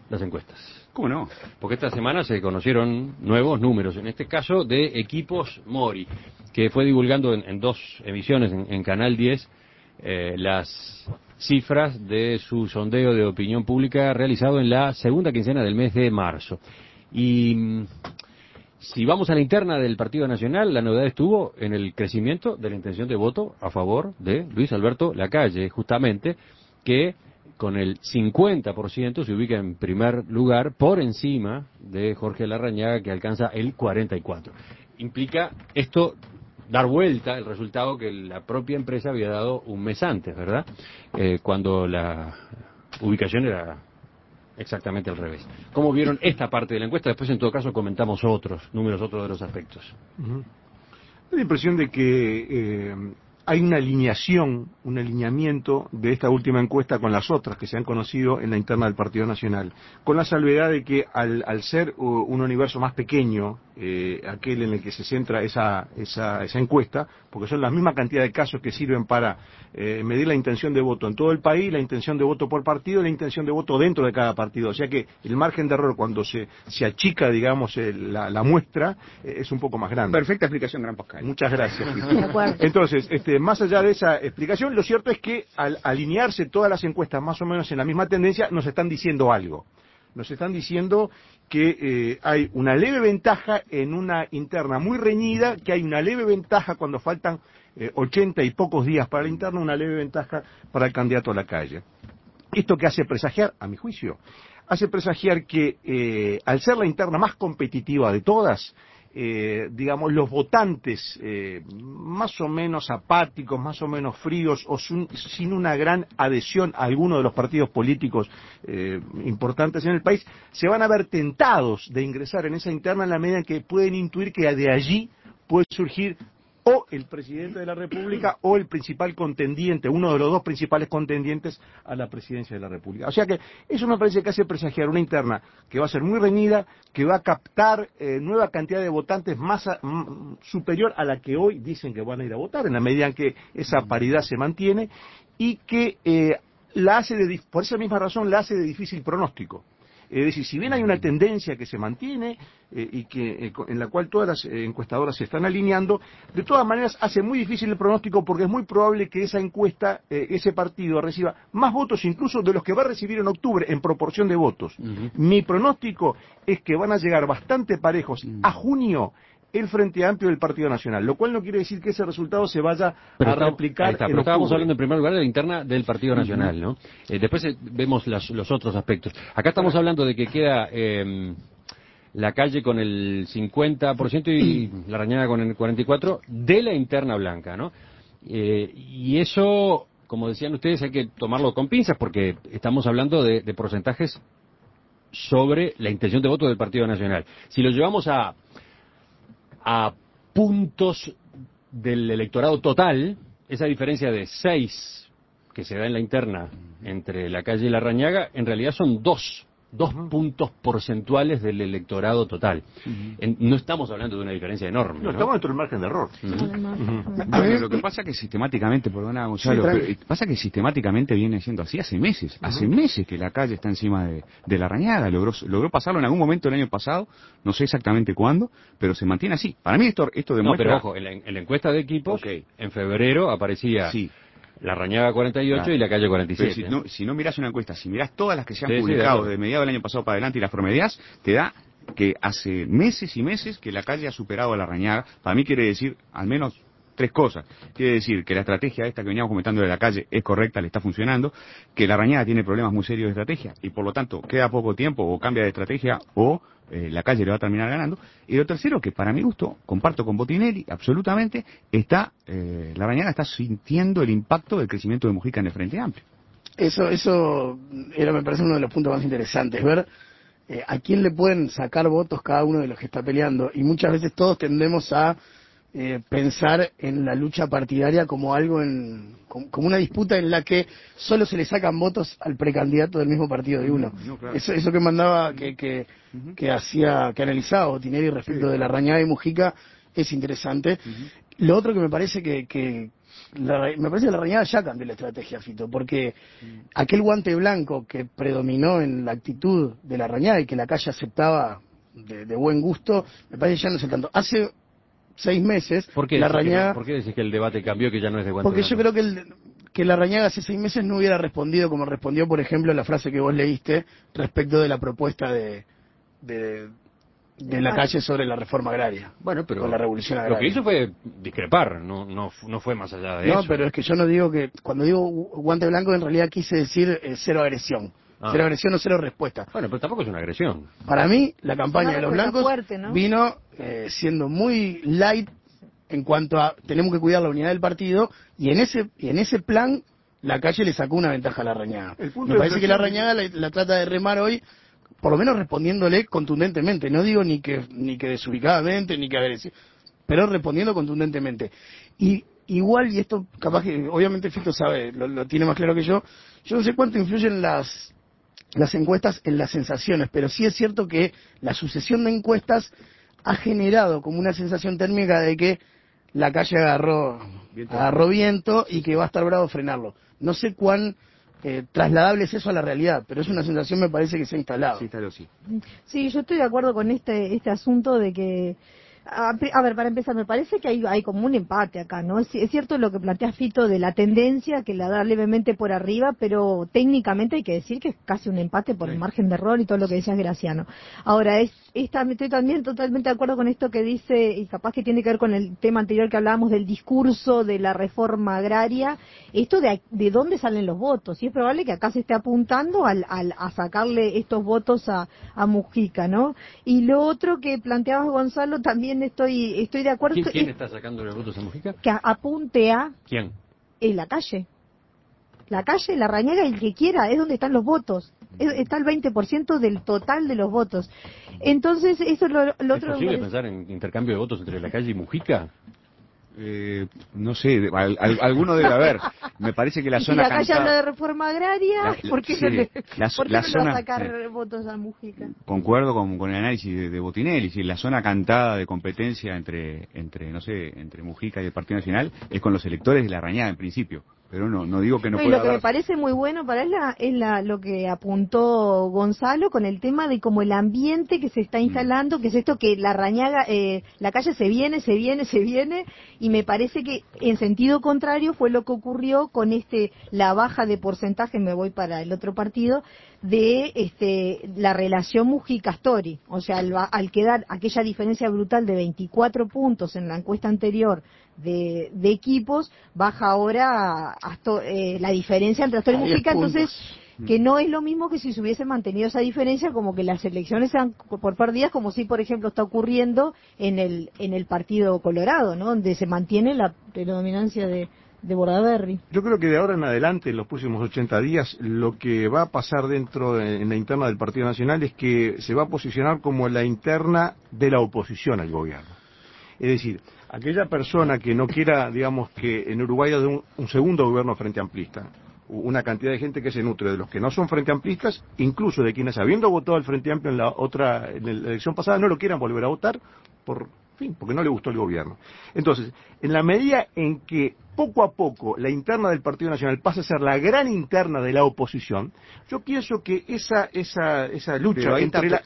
las encuestas. ¿Cómo no? Porque esta semana se conocieron nuevos números, en este caso de Equipos Mori, que fue divulgando en dos emisiones en Canal 10 las cifras de su sondeo de opinión pública realizado en la segunda quincena del mes de marzo. Y si vamos a la interna del Partido Nacional, la novedad estuvo en el crecimiento de la intención de voto a favor de Luis Alberto Lacalle, justamente, que con el 50% se ubica en primer lugar por encima de Jorge Larrañaga, que alcanza el 44%. Implica esto dar vuelta el resultado que la propia empresa había dado un mes antes, ¿verdad? Cuando la ubicación era exactamente al revés. ¿Cómo vieron esta parte de la encuesta? Después, en todo caso, comentamos otros números, otros de los aspectos. Uh-huh. Da la impresión de que hay una alineación, un alineamiento de esta última encuesta con las otras que se han conocido en la interna del Partido Nacional, con la salvedad de que al ser un universo más pequeño, aquel en el que se centra esa encuesta, porque son la misma cantidad de casos que sirven para medir la intención de voto en todo el país, la intención de voto por partido y la intención de voto dentro de cada partido. O sea que el margen de error cuando se achica, digamos, la muestra, es un poco más grande. Perfecta explicación, Gran Pascal. Muchas gracias. Entonces, más allá de esa explicación, lo cierto es que al alinearse todas las encuestas más o menos en la misma tendencia, nos están diciendo algo. Nos están diciendo que hay una leve ventaja en una interna muy reñida, que hay una leve ventaja cuando faltan 80 y pocos días para la interna, una leve ventaja para el candidato a Lacalle. ¿Esto qué hace presagiar? A mi juicio, hace presagiar que al ser la interna más competitiva de todas, digamos, los votantes más o menos apáticos, más o menos fríos o sin una gran adhesión a alguno de los partidos políticos importantes en el país, se van a ver tentados de ingresar en esa interna en la medida en que pueden intuir que de allí puede surgir o el presidente de la República o el principal contendiente, uno de los dos principales contendientes a la presidencia de la República. O sea que eso me parece que hace presagiar una interna que va a ser muy reñida, que va a captar nueva cantidad de votantes superior a la que hoy dicen que van a ir a votar, en la medida en que esa paridad se mantiene, y que por esa misma razón la hace de difícil pronóstico. Es decir, si bien hay una tendencia que se mantiene y que en la cual todas las encuestadoras se están alineando, de todas maneras hace muy difícil el pronóstico porque es muy probable que esa encuesta, ese partido reciba más votos incluso de los que va a recibir en octubre en proporción de votos. Uh-huh. Mi pronóstico es que van a llegar bastante parejos a junio el Frente Amplio del Partido Nacional, lo cual no quiere decir que ese resultado se vaya a replicar en pero estábamos octubre. hablando en primer lugar de la interna del Partido Nacional, ¿no? Después vemos los otros aspectos. Acá estamos hablando de que queda Lacalle con el 50% y Larrañaga con el 44% de la interna blanca, ¿no? Y eso, como decían ustedes, hay que tomarlo con pinzas porque estamos hablando de porcentajes sobre la intención de voto del Partido Nacional. Si lo llevamos a puntos del electorado total, esa diferencia de 6 que se da en la interna entre Lacalle y Larrañaga, en realidad son dos puntos porcentuales del electorado total. No estamos hablando de una diferencia enorme. No, estamos dentro del margen de error. A ver, lo que pasa que sistemáticamente, perdona Gonzalo, pasa que sistemáticamente viene siendo así hace meses. Hace meses que Lacalle está encima de Larrañaga. Logró pasarlo en algún momento el año pasado, no sé exactamente cuándo, pero se mantiene así. Para mí esto demuestra... No, pero ojo, en la encuesta de equipos, en febrero aparecía... Sí. Larrañaga 48 claro. Y Lacalle 47. Pero si no mirás una encuesta, si mirás todas las que se han publicado desde mediados del año pasado para adelante y las promedias, te da que hace meses y meses que Lacalle ha superado a Larrañaga. Para mí quiere decir al menos 3 cosas. Quiere decir que la estrategia esta que veníamos comentando de Lacalle es correcta, le está funcionando, que Larrañaga tiene problemas muy serios de estrategia y por lo tanto queda poco tiempo o cambia de estrategia o Lacalle le va a terminar ganando. Y lo tercero, que para mi gusto, comparto con Botinelli, absolutamente, Larrañaga está sintiendo el impacto del crecimiento de Mujica en el Frente Amplio. Eso me parece uno de los puntos más interesantes, ver a quién le pueden sacar votos cada uno de los que está peleando. Y muchas veces todos tendemos a pensar en la lucha partidaria como algo como una disputa en la que solo se le sacan votos al precandidato del mismo partido de uno. Claro. Eso que mandaba, que analizaba Botinelli respecto de Larrañaga y Mujica es interesante. Lo otro que me parece que me parece que la Rañaga ya cambió la estrategia, Fito, porque aquel guante blanco que predominó en la actitud de la Rañaga y que la calle aceptaba de buen gusto, me parece que ya no es el tanto. Hace 6 meses, ¿Por qué la Rañaga... ¿Por qué decís que el debate cambió, que ya no es de guante Porque blanco? yo creo que la Rañaga hace 6 meses no hubiera respondido como respondió, por ejemplo, la frase que vos leíste respecto de la propuesta de la calle sobre la reforma agraria. Bueno, pero la revolución agraria. Lo que hizo fue discrepar, no fue más allá de eso. No, pero es que yo no digo que, cuando digo guante blanco, en realidad quise decir cero agresión. Cero agresión o cero respuesta. Bueno, pero tampoco es una agresión. Para mí, la campaña de los blancos fuerte, ¿no? vino siendo muy light en cuanto a tenemos que cuidar la unidad del partido, y en ese plan la calle le sacó una ventaja a la Rañaga. Me parece que la Rañaga la trata de remar hoy, por lo menos respondiéndole contundentemente. No digo ni que desubicadamente, ni que agresivo, pero respondiendo contundentemente. Y igual, y esto capaz que obviamente Fito sabe, lo tiene más claro que yo no sé cuánto influyen las encuestas en las sensaciones, pero sí es cierto que la sucesión de encuestas ha generado como una sensación térmica de que la calle agarró viento y que va a estar bravo frenarlo. No sé cuán trasladable es eso a la realidad, pero es una sensación, me parece, que se ha instalado. Sí, yo estoy de acuerdo con este asunto de que... A ver, para empezar, me parece que hay como un empate acá, ¿no? Es cierto lo que plantea Fito de la tendencia, que la da levemente por arriba, pero técnicamente hay que decir que es casi un empate por el margen de error y todo lo que decías, Graciano. Ahora, estoy también totalmente de acuerdo con esto que dice, y capaz que tiene que ver con el tema anterior que hablábamos del discurso de la reforma agraria, esto de dónde salen los votos, y es probable que acá se esté apuntando a sacarle estos votos a Mujica, ¿no? Y lo otro que planteabas, Gonzalo, también estoy de acuerdo. ¿Quién está sacando los votos a Mujica? Que apunte a... ¿Quién? La calle. La calle, la Rañaga, el que quiera, es donde están los votos. Está el 20% del total de los votos. Entonces, eso es lo otro... ¿Es posible pensar en intercambio de votos entre la calle y Mujica? No sé, alguno debe haber. Me parece que la zona cantada... Si la calle habla de reforma agraria, ¿por qué no le va a sacar votos a Mujica? Concuerdo con el análisis de Botinelli. Si la zona cantada de competencia entre Mujica y el Partido Nacional es con los electores de la Rañaga en principio. Pero no digo que no pueda Lo que me parece muy bueno para él es lo que apuntó Gonzalo con el tema de como el ambiente que se está instalando, que es esto que la Rañaga, la calle se viene, y me parece que en sentido contrario fue lo que ocurrió con la baja de porcentaje, me voy para el otro partido, de la relación Mujica-Astori. O sea, al quedar aquella diferencia brutal de 24 puntos en la encuesta anterior de equipos, baja ahora la diferencia entre Astori y Mujica, entonces que no es lo mismo que si se hubiese mantenido esa diferencia, como que las elecciones sean por perdidas, como si por ejemplo está ocurriendo en el Partido Colorado, ¿no? Donde se mantiene la predominancia de Bordaberry. Yo creo que de ahora en adelante, en los próximos 80 días, lo que va a pasar en la interna del Partido Nacional es que se va a posicionar como la interna de la oposición al gobierno. Es decir, aquella persona que no quiera, digamos, que en Uruguay haya un segundo gobierno frente amplista, una cantidad de gente que se nutre de los que no son frente amplistas, incluso de quienes habiendo votado al Frente Amplio en la elección pasada, no lo quieran volver a votar porque no le gustó el gobierno. Entonces, en la medida en que poco a poco la interna del Partido Nacional pasa a ser la gran interna de la oposición, yo pienso que esa lucha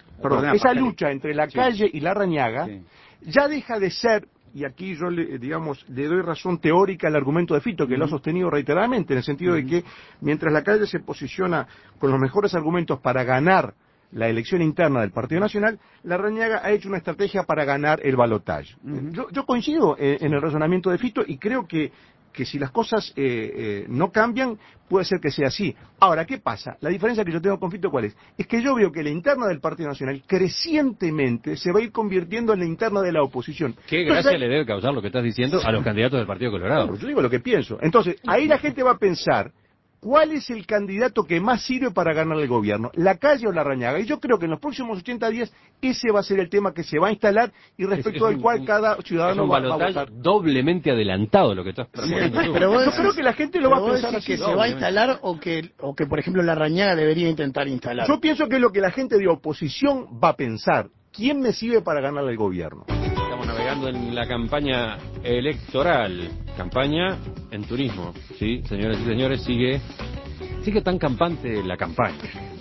entre la calle y la Rañaga ya deja de ser, y aquí yo le doy razón teórica al argumento de Fito, que lo ha sostenido reiteradamente, en el sentido de que mientras la calle se posiciona con los mejores argumentos para ganar la elección interna del Partido Nacional, la Rañaga ha hecho una estrategia para ganar el balotaje. Yo coincido en el razonamiento de Fito y creo que si las cosas no cambian, puede ser que sea así. Ahora, ¿qué pasa? La diferencia que yo tengo con Fito, ¿cuál es? Es que yo veo que la interna del Partido Nacional crecientemente se va a ir convirtiendo en la interna de la oposición. ¿Qué gracia le debe causar lo que estás diciendo a los candidatos del Partido Colorado? Bueno, yo digo lo que pienso. Entonces, ahí la gente va a pensar, ¿cuál es el candidato que más sirve para ganar el gobierno? ¿La calle o la Rañaga? Y yo creo que en los próximos 80 días ese va a ser el tema que se va a instalar y respecto al cual cada ciudadano va a votar. Doblemente adelantado lo que estás proponiendo tú. Pero yo creo que la gente lo va a pensar así. ¿Que se va a instalar o que por ejemplo la Rañaga debería intentar instalar? Yo pienso que es lo que la gente de oposición va a pensar. ¿Quién me sirve para ganar el gobierno? Estamos navegando entrando en la campaña electoral, campaña en turismo, sí, señoras y señores, sigue tan campante la campaña.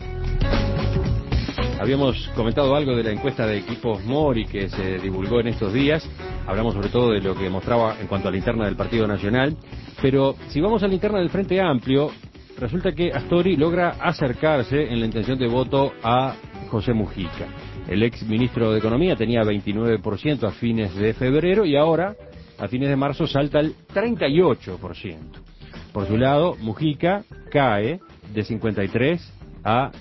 Habíamos comentado algo de la encuesta de equipos Mori que se divulgó en estos días. Hablamos sobre todo de lo que mostraba en cuanto a la interna del Partido Nacional. Pero si vamos a la interna del Frente Amplio, resulta que Astori logra acercarse en la intención de voto a José Mujica. El ex ministro de Economía tenía 29% a fines de febrero y ahora, a fines de marzo, salta al 38%. Por su lado, Mujica cae de 53 a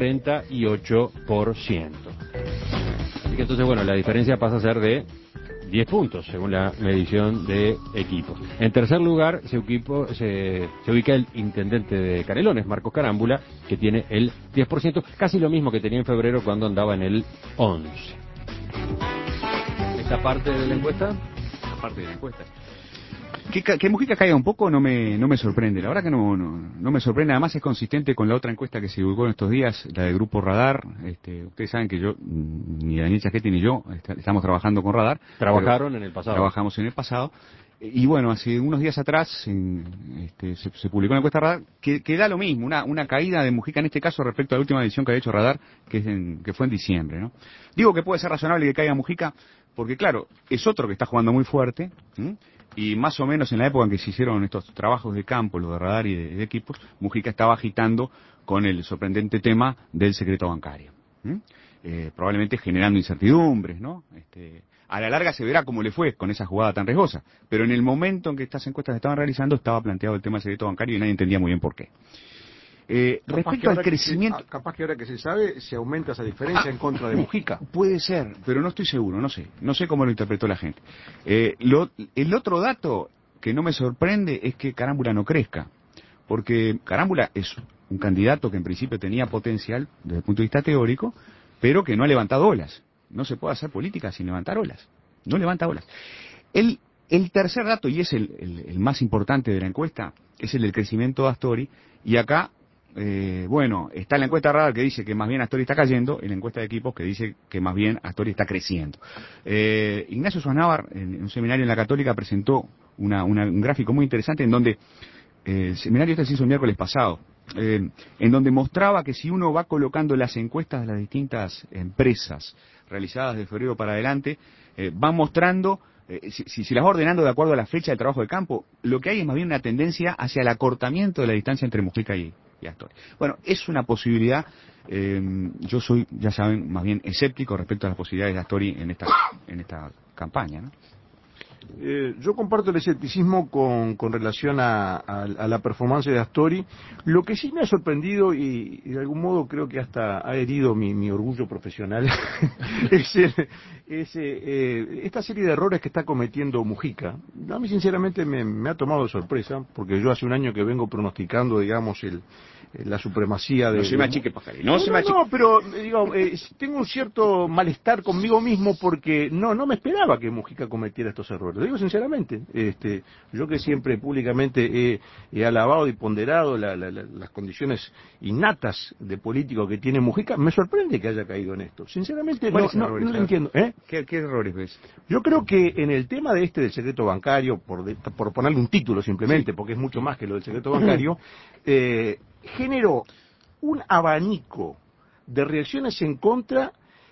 48%. Así que entonces, bueno, la diferencia pasa a ser de 10 puntos, según la medición de equipos. En tercer lugar se ubica el intendente de Canelones, Marcos Carámbula, que tiene el 10%, casi lo mismo que tenía en febrero cuando andaba en el 11%. ¿Esta parte de la encuesta? Parte de la encuesta. Que Mujica caiga un poco no me sorprende, la verdad que no me sorprende, además es consistente con la otra encuesta que se divulgó en estos días, la del Grupo Radar. Ustedes saben que yo, ni Daniel Chaquetti ni yo, estamos trabajando con Radar. Trabajaron en el pasado. Trabajamos en el pasado. Y bueno, hace unos días atrás se publicó una encuesta Radar que da lo mismo, una caída de Mujica en este caso respecto a la última edición que había hecho Radar, que fue en diciembre, ¿no? Digo que puede ser razonable que caiga Mujica, porque claro, es otro que está jugando muy fuerte, y más o menos en la época en que se hicieron estos trabajos de campo, los de Radar y de equipos, Mujica estaba agitando con el sorprendente tema del secreto bancario. Probablemente generando incertidumbres, ¿no? A la larga se verá cómo le fue con esa jugada tan riesgosa, pero en el momento en que estas encuestas se estaban realizando estaba planteado el tema del secreto bancario y nadie entendía muy bien por qué. Respecto al crecimiento... Capaz que ahora que se sabe, se aumenta esa diferencia en contra de Mujica. Puede ser, pero no estoy seguro, no sé cómo lo interpretó la gente. El otro dato que no me sorprende es que Carámbula no crezca, porque Carámbula es un candidato que en principio tenía potencial desde el punto de vista teórico, pero que no ha levantado olas. No se puede hacer política sin levantar olas. No levanta olas. El tercer dato, y es el más importante de la encuesta, es el del crecimiento de Astori, y acá está la encuesta Radar que dice que más bien Astori está cayendo, y la encuesta de equipos que dice que más bien Astori está creciendo. Ignacio Suárez en un seminario en la Católica, presentó un gráfico muy interesante en donde, el seminario se hizo el miércoles pasado, en donde mostraba que si uno va colocando las encuestas de las distintas empresas realizadas de febrero para adelante, van mostrando, si las va ordenando de acuerdo a la fecha del trabajo de campo, lo que hay es más bien una tendencia hacia el acortamiento de la distancia entre Mujica y Astori. Bueno, es una posibilidad. Yo soy, ya saben, más bien escéptico respecto a las posibilidades de Astori en esta campaña, ¿no? Yo comparto el escepticismo con relación a la performance de Astori. Lo que sí me ha sorprendido y de algún modo creo que hasta ha herido mi orgullo profesional es esta serie de errores que está cometiendo Mujica. A mí sinceramente me ha tomado de sorpresa, porque yo hace un año que vengo pronosticando, digamos, la supremacía de... No se me achique, Pajari, no, pero digo, tengo un cierto malestar conmigo mismo porque no me esperaba que Mujica cometiera estos errores. Lo digo sinceramente. Yo que siempre públicamente he alabado y ponderado las condiciones innatas de político que tiene Mujica, me sorprende que haya caído en esto. Sinceramente no lo entiendo. ¿Qué errores ves? Yo creo que en el tema del secreto bancario, por ponerle un título simplemente, porque es mucho más que lo del secreto bancario, generó un abanico de reacciones en contra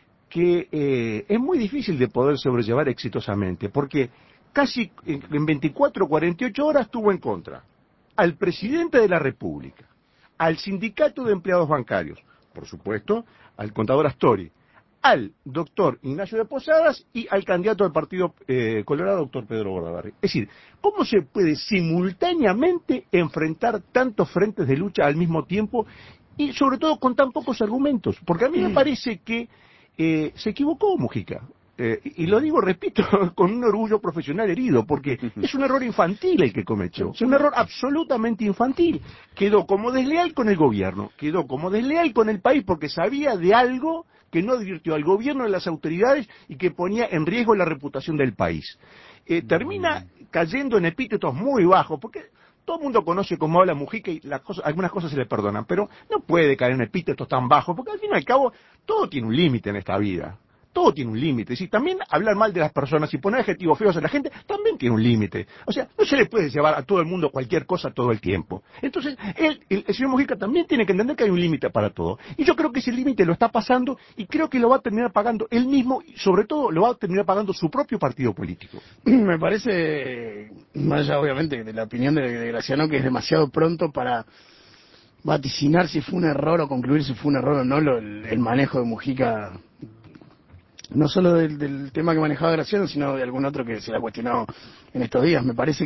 que es muy difícil de poder sobrellevar exitosamente, porque casi en 24 o 48 horas tuvo en contra al presidente de la República, al sindicato de empleados bancarios, por supuesto, al contador Astori, al doctor Ignacio de Posadas y al candidato del Partido Colorado, doctor Pedro Bordaberry. Es decir, ¿cómo se puede simultáneamente enfrentar tantos frentes de lucha al mismo tiempo y sobre todo con tan pocos argumentos? Porque a mí me parece que se equivocó Mujica. Y lo digo, repito, con un orgullo profesional herido, porque es un error infantil el que cometió. Es un error absolutamente infantil. Quedó como desleal con el gobierno, quedó como desleal con el país porque sabía de algo que no advirtió al gobierno, a las autoridades y que ponía en riesgo la reputación del país. Termina cayendo en epítetos muy bajos, porque todo el mundo conoce cómo habla Mujica y algunas cosas se le perdonan, pero no puede caer en epítetos tan bajos, porque al fin y al cabo todo tiene un límite en esta vida. todo tiene un límite. Si también hablar mal de las personas y poner adjetivos feos a la gente, también tiene un límite. O sea, no se le puede llevar a todo el mundo cualquier cosa todo el tiempo. Entonces, el señor Mujica también tiene que entender que hay un límite para todo. Y yo creo que ese límite lo está pasando y creo que lo va a terminar pagando él mismo y sobre todo lo va a terminar pagando su propio partido político. Me parece, más allá obviamente de la opinión de Graciano, que es demasiado pronto para vaticinar si fue un error o concluir si fue un error o no el manejo de Mujica, no solo del tema que manejaba Graciano, sino de algún otro que se le ha cuestionado en estos días. Me parece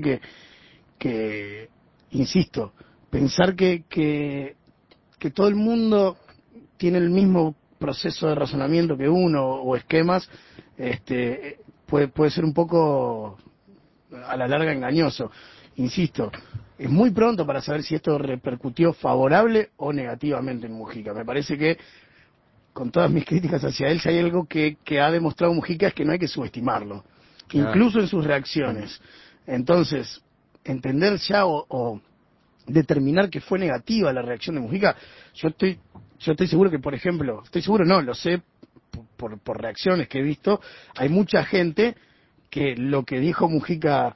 que insisto, pensar que todo el mundo tiene el mismo proceso de razonamiento que uno o esquemas, puede ser un poco a la larga engañoso. Insisto, es muy pronto para saber si esto repercutió favorable o negativamente en Mujica. Me parece que, con todas mis críticas hacia él, si hay algo que ha demostrado Mujica es que no hay que subestimarlo, claro, incluso en sus reacciones. Entonces, entender ya o determinar que fue negativa la reacción de Mujica, yo estoy seguro que, por ejemplo, lo sé por reacciones que he visto, hay mucha gente que lo que dijo Mujica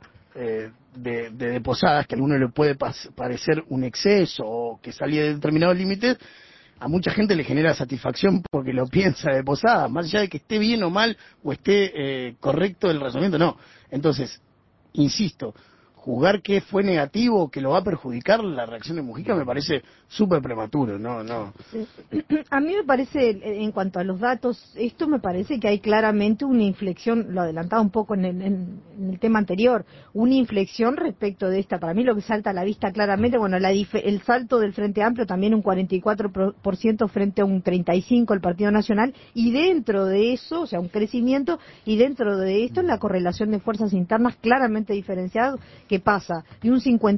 de Posadas, que a alguno le puede parecer un exceso o que salía de determinados límites, a mucha gente le genera satisfacción porque lo piensa de Posadas, más allá de que esté bien o mal o esté correcto el razonamiento, no. Entonces, insisto, juzgar que fue negativo o que lo va a perjudicar la reacción de Mujica me parece súper prematuro, no. A mí me parece, en cuanto a los datos, esto me parece que hay claramente una inflexión, lo adelantaba un poco en el tema anterior, una inflexión respecto de esta. Para mí lo que salta a la vista claramente, bueno, el salto del Frente Amplio, también un 44% frente a un 35% el Partido Nacional, y dentro de eso, o sea, un crecimiento, y dentro de esto la correlación de fuerzas internas claramente diferenciada, que pasa de un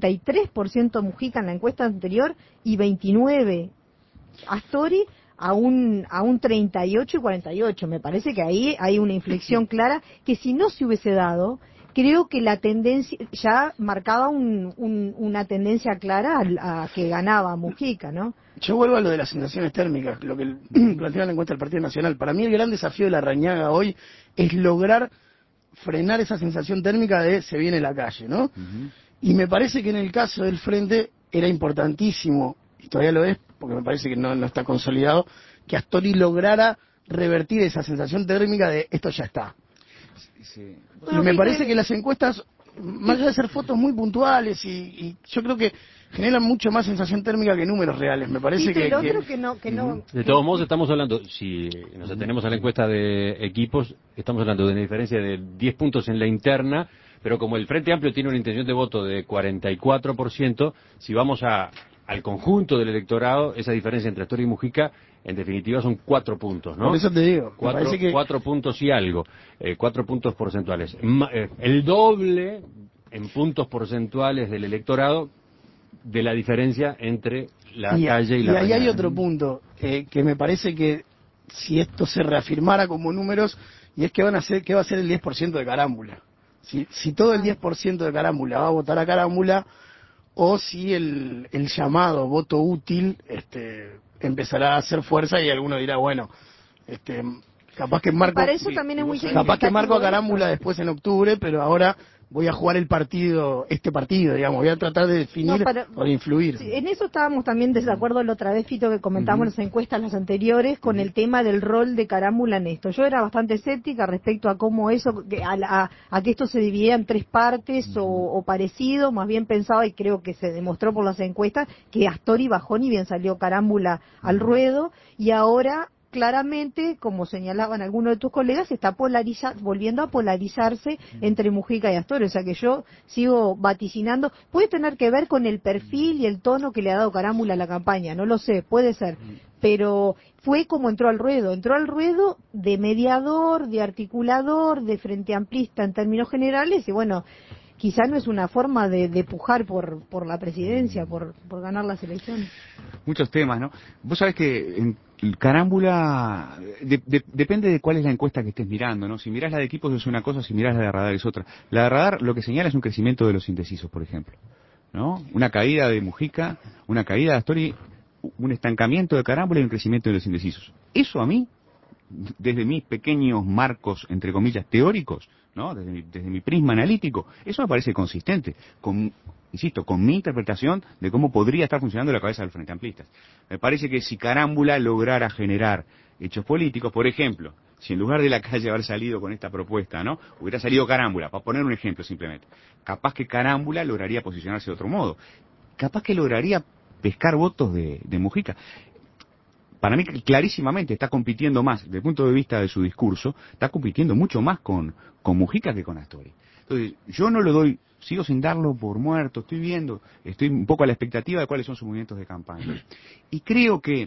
53% Mujica en la encuesta anterior y 29% Astori a un 38 y 48. Me parece que ahí hay una inflexión clara que si no se hubiese dado, creo que la tendencia ya marcaba una tendencia clara a que ganaba Mujica, ¿no? Yo vuelvo a lo de las sensaciones térmicas, lo que plantea la encuesta del Partido Nacional. Para mí el gran desafío de Larrañaga hoy es lograr frenar esa sensación térmica de se viene la calle, ¿no? Uh-huh. Y me parece que en el caso del Frente era importantísimo, y todavía lo es, porque me parece que no está consolidado, que Astori lograra revertir esa sensación térmica de esto ya está. Sí. Y me parece que las encuestas, más allá de ser fotos muy puntuales, y yo creo que generan mucho más sensación térmica que números reales. Me parece que no. De todos modos, estamos hablando, si nos atenemos a la encuesta de equipos, estamos hablando de una diferencia de 10 puntos en la interna, pero como el Frente Amplio tiene una intención de voto de 44%, si vamos al conjunto del electorado, esa diferencia entre Astori y Mujica, en definitiva son 4 puntos, ¿no? Por eso te digo. 4 puntos y algo, 4 puntos porcentuales. El doble en puntos porcentuales del electorado de la diferencia entre la calle y la ahí mañana. Hay otro punto que me parece que si esto se reafirmara como números, y es que va a ser el 10% de Carámbula. Si todo el 10% de Carámbula va a votar a Carámbula, o si el llamado voto útil empezará a hacer fuerza y alguno dirá, bueno, capaz que marco, para eso también es muy capaz que marco a Carámbula después en octubre, pero ahora voy a jugar este partido, digamos, voy a tratar de definir o de influir. Sí, en eso estábamos también desacuerdo la otra vez, Fito, que comentamos las encuestas las anteriores con el tema del rol de Carámbula en esto. Yo era bastante escéptica respecto a cómo eso, a que esto se dividiera en 3 partes o parecido, más bien pensaba, y creo que se demostró por las encuestas, que Astori bajó ni bien salió Carámbula al ruedo, y ahora claramente, como señalaban algunos de tus colegas, se está volviendo a polarizarse entre Mujica y Astori. O sea que yo sigo vaticinando. Puede tener que ver con el perfil y el tono que le ha dado Carámbula a la campaña, no lo sé, puede ser. Pero fue como entró al ruedo de mediador, de articulador, de frente amplista en términos generales, y bueno, quizá no es una forma de pujar por la presidencia, por ganar las elecciones. Muchos temas, ¿no? Vos sabés que en Carámbula depende de cuál es la encuesta que estés mirando, ¿no? Si mirás la de equipos es una cosa, si mirás la de Radar es otra. La de Radar lo que señala es un crecimiento de los indecisos, por ejemplo, ¿no? Una caída de Mujica, una caída de Astori, un estancamiento de Carámbula y un crecimiento de los indecisos. Eso a mí desde mis pequeños marcos, entre comillas, teóricos, ¿no? Desde mi prisma analítico, eso me parece consistente, insisto, con mi interpretación de cómo podría estar funcionando la cabeza del Frente Amplistas. Me parece que si Carámbula lograra generar hechos políticos, por ejemplo, si en lugar de la calle haber salido con esta propuesta, ¿no? Hubiera salido Carámbula, para poner un ejemplo simplemente. Capaz que Carámbula lograría posicionarse de otro modo. Capaz que lograría pescar votos de Mujica. Para mí, clarísimamente, está compitiendo más, desde el punto de vista de su discurso, está compitiendo mucho más con Mujica que con Astori. Entonces, yo no lo doy, sigo sin darlo por muerto, estoy un poco a la expectativa de cuáles son sus movimientos de campaña. Y creo que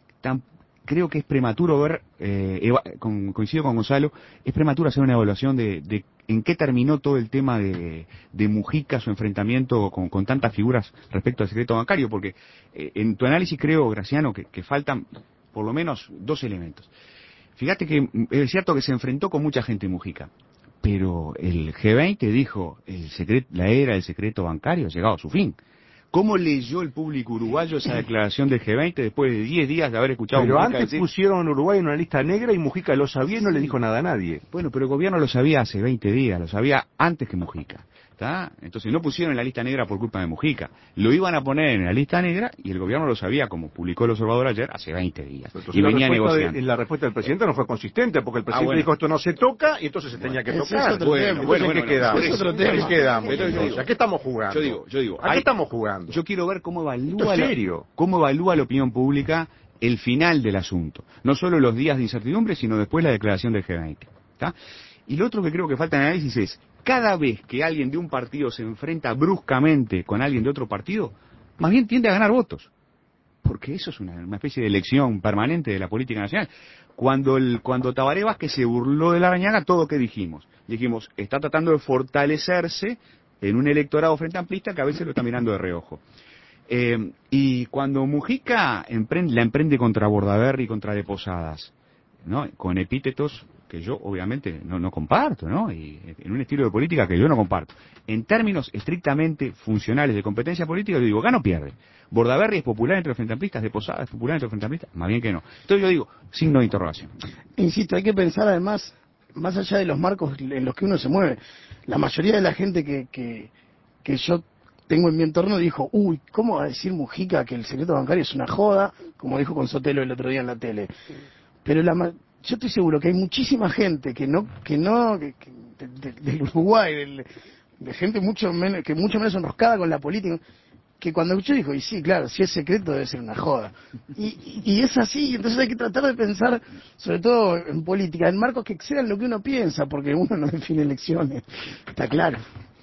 es prematuro ver, coincido con Gonzalo, es prematuro hacer una evaluación de en qué terminó todo el tema de Mujica, su enfrentamiento con tantas figuras respecto al secreto bancario, porque en tu análisis creo, Graciano, que faltan por lo menos dos elementos. Fíjate que es cierto que se enfrentó con mucha gente Mujica, pero el G20 dijo, la era del secreto bancario ha llegado a su fin. ¿Cómo leyó el público uruguayo esa declaración del G20 después de 10 días de haber escuchado a Mujica Mujica antes decir... pusieron a Uruguay en una lista negra y Mujica lo sabía y no le dijo nada a nadie. Bueno, pero el gobierno lo sabía hace 20 días, lo sabía antes que Mujica. ¿Está? Entonces no pusieron en la lista negra por culpa de Mujica. Lo iban a poner en la lista negra y el gobierno lo sabía, como publicó el Observador ayer, hace 20 días. Entonces, y venía negociando. La respuesta del presidente no fue consistente, porque el presidente dijo esto no se toca y entonces se tenía que tocar. Bueno, ¿qué quedamos? Es otro tema. ¿Qué quedamos? ¿A qué estamos jugando? Yo digo, ¿a qué estamos jugando? Yo quiero ver cómo evalúa la opinión pública el final del asunto. No solo los días de incertidumbre, sino después la declaración del G20. ¿Está? Y lo otro que creo que falta en análisis es, cada vez que alguien de un partido se enfrenta bruscamente con alguien de otro partido, más bien tiende a ganar votos. Porque eso es una especie de elección permanente de la política nacional. Cuando Tabaré Vázquez se burló de Larrañaga, todo que dijimos. Dijimos, está tratando de fortalecerse en un electorado frente amplista que a veces lo está mirando de reojo. Y cuando Mujica la emprende contra Bordaberry y contra De Posadas, ¿no? Con epítetos que yo obviamente no comparto, ¿no? Y en un estilo de política que yo no comparto. En términos estrictamente funcionales de competencia política, yo digo, gana o pierde. Bordaberry es popular entre los frente amplistas, De Posadas es popular entre los frente amplistas, más bien que no. Entonces yo digo, signo de interrogación. Insisto, hay que pensar además, más allá de los marcos en los que uno se mueve. La mayoría de la gente que yo tengo en mi entorno dijo, uy, ¿cómo va a decir Mujica que el secreto bancario es una joda? Como dijo con Sotelo el otro día en la tele. Pero yo estoy seguro que hay muchísima gente del Uruguay, de gente mucho menos enroscada con la política, que cuando escuchó dijo, y sí, claro, si es secreto debe ser una joda. Y es así, entonces hay que tratar de pensar, sobre todo en política, en marcos que excedan lo que uno piensa, porque uno no define elecciones, está claro.